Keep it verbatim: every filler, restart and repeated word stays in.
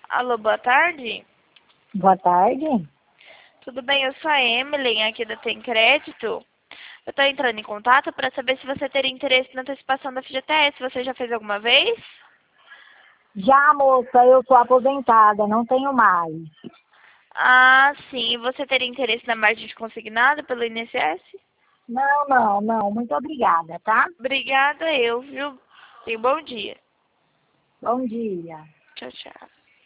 Alô, boa tarde. Boa tarde. Tudo bem? Eu sou a Emily, aqui da Tem Crédito. Eu estou entrando em contato para saber se você teria interesse na antecipação da F G T S. Você já fez alguma vez? Já, moça, eu sou aposentada, não tenho mais. Ah, sim. Você teria interesse na margem de consignado pelo I N S S? Não, não, não. Muito obrigada, tá? Obrigada, eu, viu? Tenha um bom dia. Bom dia. Tchau, tchau.